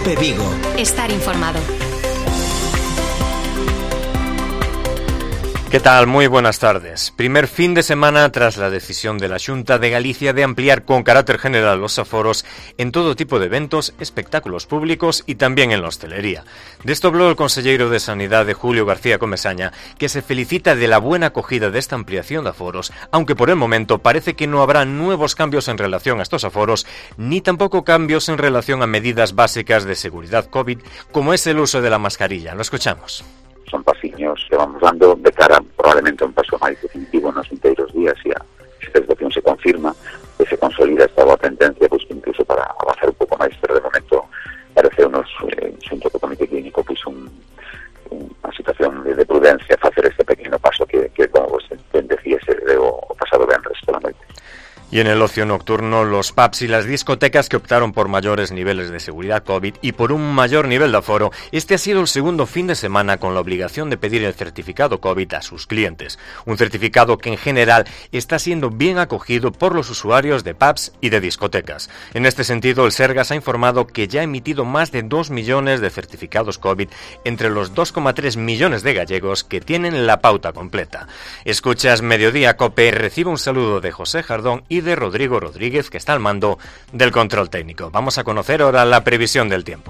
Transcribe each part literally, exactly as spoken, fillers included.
COPE Vigo. Estar informado. ¿Qué tal? Muy buenas tardes. Primer fin de semana tras la decisión de la Xunta de Galicia de ampliar con carácter general los aforos en todo tipo de eventos, espectáculos públicos y también en la hostelería. De esto habló el conselleiro de Sanidade, Julio García Comesaña, que se felicita de la buena acogida de esta ampliación de aforos, aunque por el momento parece que no habrá nuevos cambios en relación a estos aforos, ni tampoco cambios en relación a medidas básicas de seguridad COVID, como es el uso de la mascarilla. Lo escuchamos. Son pasiños que vamos dando de cara probablemente a un paso máis definitivo nos inteiros días e a esta situación se confirma e se consolida esta boa tendencia, pois incluso para avanzar un pouco máis, pero de momento pareceunos eh, xunto co Comité Clínico pois un, unha situación de, de prudencia facer este pequeno paso que, que como vos ben decía, se deu o pasado venres pola noite. Y en el ocio nocturno, los pubs y las discotecas que optaron por mayores niveles de seguridad COVID y por un mayor nivel de aforo, este ha sido el segundo fin de semana con la obligación de pedir el certificado COVID a sus clientes. Un certificado que en general está siendo bien acogido por los usuarios de pubs y de discotecas. En este sentido, el Sergas ha informado que ya ha emitido más de dos millones de certificados COVID entre los dos coma tres millones de gallegos que tienen la pauta completa. Escuchas Mediodía Cope, recibe un saludo de José Jardón y de Rodrigo Rodríguez, que está al mando del control técnico. Vamos a conocer ahora la previsión del tiempo.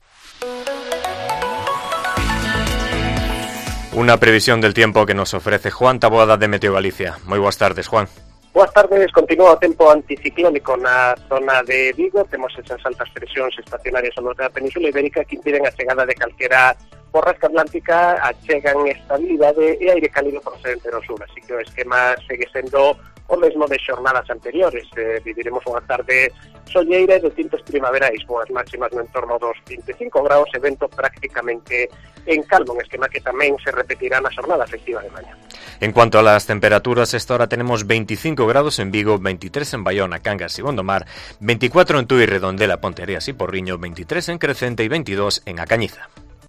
Una previsión del tiempo que nos ofrece Juan Taboada de Meteo Galicia. Muy buenas tardes, Juan. Boas tardes, continúa o tempo anticiclónico na zona de Vigo. Temos esas altas presións estacionarias ao norte da Península Ibérica que impiden a chegada de calquera borrasca atlántica, achegan estabilidade e aire cálido procedente do sur, así que o esquema segue sendo o mesmo de xornadas anteriores. Eh, viviremos unha tarde solleira e de tintes primaverais, boas máximas no entorno dos vinte e cinco graus e vento prácticamente en calmo, un esquema que tamén se repetirá na xornada festiva de mañá. En cuanto a las temperaturas, esta hora tenemos veinticinco grados en Vigo, veintitrés en Bayona, Cangas y Gondomar, veinticuatro en Tui, Redondela, Ponteareas y Porriño, veintitrés en Crecente y veintidós en A Cañiza.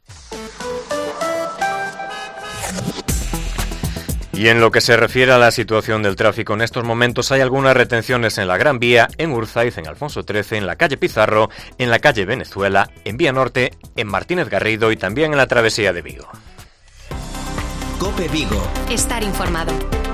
Y en lo que se refiere a la situación del tráfico, en estos momentos hay algunas retenciones en la Gran Vía, en Urzaiz, en Alfonso trece, en la calle Pizarro, en la calle Venezuela, en Vía Norte, en Martínez Garrido y también en la travesía de Vigo. COPE Vigo. Estar informado.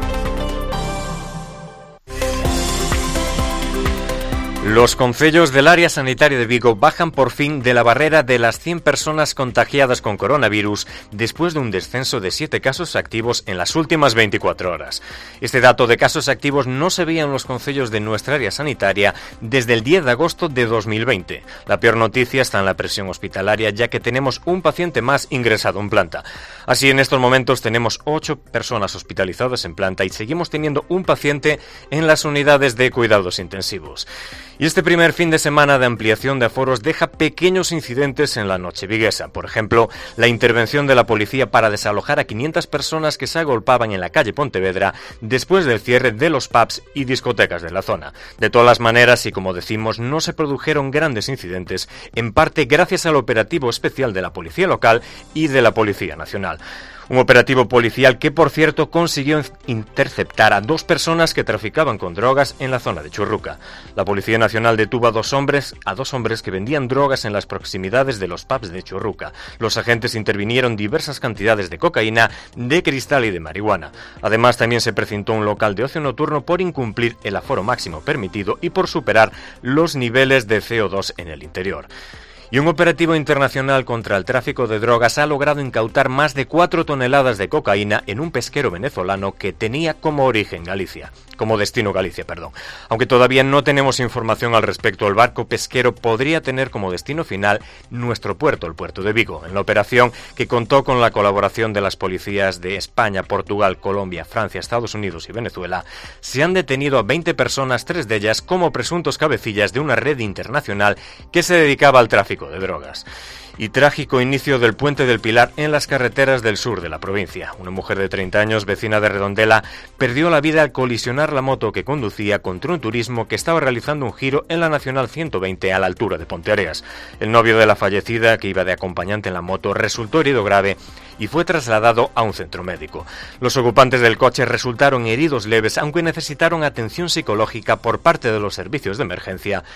Los concellos del área sanitaria de Vigo bajan por fin de la barrera de las cien personas contagiadas con coronavirus después de un descenso de siete casos activos en las últimas veinticuatro horas. Este dato de casos activos no se veía en los concellos de nuestra área sanitaria desde el diez de agosto de dos mil veinte. La peor noticia está en la presión hospitalaria, ya que tenemos un paciente más ingresado en planta. Así, en estos momentos tenemos ocho personas hospitalizadas en planta y seguimos teniendo un paciente en las unidades de cuidados intensivos. Y este primer fin de semana de ampliación de aforos deja pequeños incidentes en la noche viguesa. Por ejemplo, la intervención de la policía para desalojar a quinientas personas que se agolpaban en la calle Pontevedra después del cierre de los pubs y discotecas de la zona. De todas las maneras, y como decimos, no se produjeron grandes incidentes, en parte gracias al operativo especial de la Policía Local y de la Policía Nacional. Un operativo policial que, por cierto, consiguió interceptar a dos personas que traficaban con drogas en la zona de Churruca. La Policía Nacional detuvo a dos hombres, a dos hombres que vendían drogas en las proximidades de los pubs de Churruca. Los agentes intervinieron diversas cantidades de cocaína, de cristal y de marihuana. Además, también se precintó un local de ocio nocturno por incumplir el aforo máximo permitido y por superar los niveles de C O dos en el interior. Y un operativo internacional contra el tráfico de drogas ha logrado incautar más de cuatro toneladas de cocaína en un pesquero venezolano que tenía como origen Galicia, como destino Galicia, perdón. Aunque todavía no tenemos información al respecto, el barco pesquero podría tener como destino final nuestro puerto, el puerto de Vigo. En la operación, que contó con la colaboración de las policías de España, Portugal, Colombia, Francia, Estados Unidos y Venezuela, se han detenido a veinte personas, tres de ellas como presuntos cabecillas de una red internacional que se dedicaba al tráfico de drogas. Y trágico inicio del Puente del Pilar en las carreteras del sur de la provincia. Una mujer de treinta años, vecina de Redondela, perdió la vida al colisionar la moto que conducía contra un turismo que estaba realizando un giro en la Nacional ciento veinte a la altura de Ponteareas. El novio de la fallecida, que iba de acompañante en la moto, resultó herido grave y fue trasladado a un centro médico. Los ocupantes del coche resultaron heridos leves, aunque necesitaron atención psicológica por parte de los servicios de emergencia,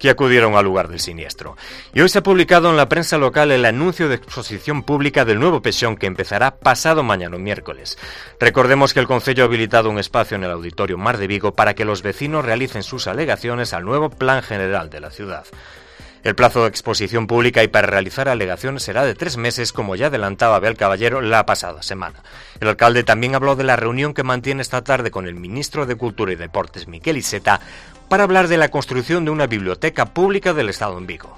que acudieron al lugar del siniestro. Y hoy se ha publicado en la prensa local el anuncio de exposición pública del nuevo pexón que empezará pasado mañana, miércoles. Recordemos que el Concello ha habilitado un espacio en el Auditorio Mar de Vigo para que los vecinos realicen sus alegaciones al nuevo Plan General de la ciudad. El plazo de exposición pública y para realizar alegaciones será de tres meses, como ya adelantaba Abel Caballero la pasada semana. El alcalde también habló de la reunión que mantiene esta tarde con el ministro de Cultura y Deportes, Miquel Iceta, para hablar de la construcción de una biblioteca pública del Estado en Vigo.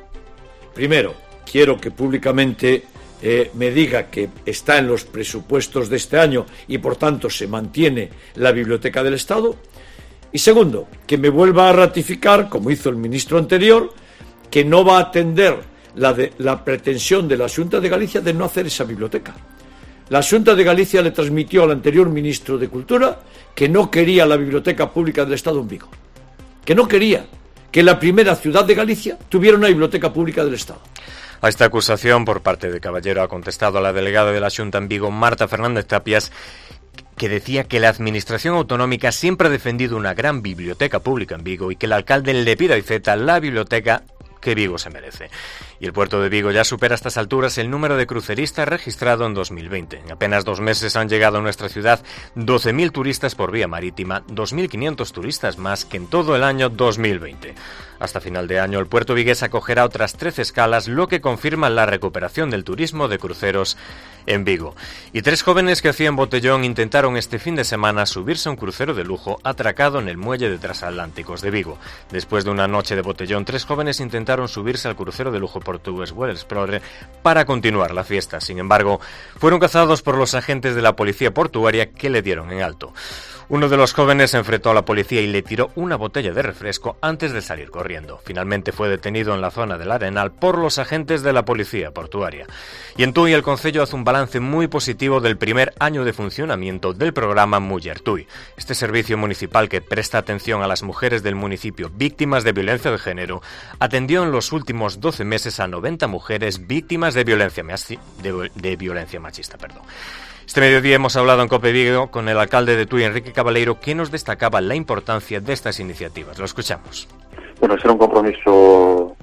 Primero, quiero que públicamente eh, me diga que está en los presupuestos de este año y por tanto se mantiene la biblioteca del Estado. Y segundo, que me vuelva a ratificar, como hizo el ministro anterior, que no va a atender la, de, la pretensión de la Xunta de Galicia de no hacer esa biblioteca. La Xunta de Galicia le transmitió al anterior ministro de Cultura que no quería la biblioteca pública del Estado en Vigo, que no quería que la primera ciudad de Galicia tuviera una biblioteca pública del Estado. A esta acusación por parte de Caballero ha contestado la delegada de la Xunta en Vigo, Marta Fernández Tapias, que decía que la Administración Autonómica siempre ha defendido una gran biblioteca pública en Vigo y que el alcalde le pide a Iceta la biblioteca que Vigo se merece. Y el puerto de Vigo ya supera a estas alturas el número de cruceristas registrado en dos mil veinte. En apenas dos meses han llegado a nuestra ciudad doce mil turistas por vía marítima, dos mil quinientos turistas más que en todo el año dos mil veinte. Hasta final de año, el puerto vigués acogerá otras trece escalas, lo que confirma la recuperación del turismo de cruceros en Vigo. Y tres jóvenes que hacían botellón intentaron este fin de semana subirse a un crucero de lujo atracado en el muelle de Transatlánticos de Vigo. Después de una noche de botellón, tres jóvenes intentaron subirse al crucero de lujo portugués World Explorer para continuar la fiesta. Sin embargo, fueron cazados por los agentes de la policía portuaria que le dieron en alto. Uno de los jóvenes se enfrentó a la policía y le tiró una botella de refresco antes de salir corriendo. Finalmente fue detenido en la zona del Arenal por los agentes de la policía portuaria. Y en Tui el Concello hace un balance muy positivo del primer año de funcionamiento del programa Muller Tui. Este servicio municipal que presta atención a las mujeres del municipio víctimas de violencia de género atendió en los últimos doce meses a noventa mujeres víctimas de violencia, de, de violencia machista. Perdón. Este mediodía hemos hablado en Cope Vigo con el alcalde de Tui, Enrique Cabaleiro, que nos destacaba la importancia de estas iniciativas. Lo escuchamos. Bueno, será un compromiso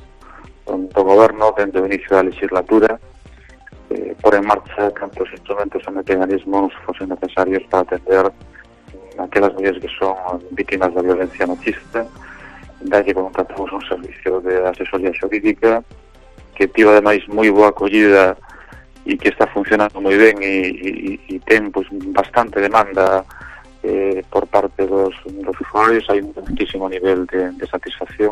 do goberno dentro do inicio da legislatura eh, por en marcha tantos instrumentos e mecanismos fosen necesarios para atender aquelas mulleres que son víctimas da violencia machista. Dalle contratamos un servicio de asesoría xurídica que tivo ademais moi boa acollida e que está funcionando moi ben e, e, e ten pues, bastante demanda eh, por parte dos, dos usuarios. Hai un altísimo nivel de, de satisfacción.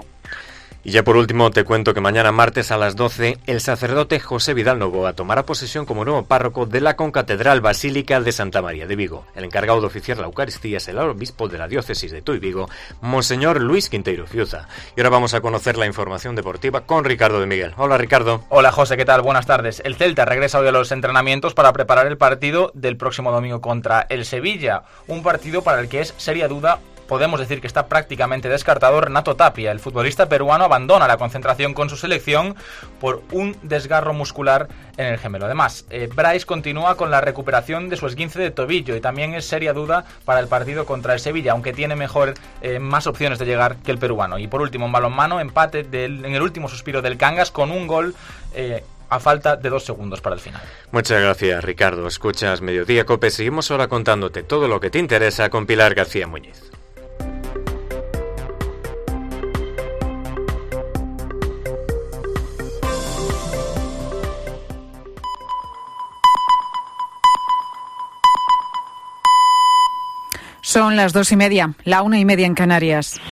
Y ya por último te cuento que mañana martes a las doce el sacerdote José Vidal Novoa tomará posesión como nuevo párroco de la Concatedral Basílica de Santa María de Vigo. El encargado de oficiar la Eucaristía es el obispo de la diócesis de Tui Vigo, Monseñor Luis Quinteiro Fiuza. Y ahora vamos a conocer la información deportiva con Ricardo de Miguel. Hola Ricardo. Hola José, ¿qué tal? Buenas tardes. El Celta regresa hoy a los entrenamientos para preparar el partido del próximo domingo contra el Sevilla. Un partido para el que es seria duda. Podemos decir que está prácticamente descartado Renato Tapia. El futbolista peruano abandona la concentración con su selección por un desgarro muscular en el gemelo. Además, eh, Bryce continúa con la recuperación de su esguince de tobillo y también es seria duda para el partido contra el Sevilla, aunque tiene mejor, eh, más opciones de llegar que el peruano. Y por último, en balonmano, empate del, en el último suspiro del Cangas con un gol eh, a falta de dos segundos para el final. Muchas gracias, Ricardo. Escuchas Mediodía Cope. Seguimos ahora contándote todo lo que te interesa con Pilar García Muñiz. Son las dos y media, la una y media en Canarias.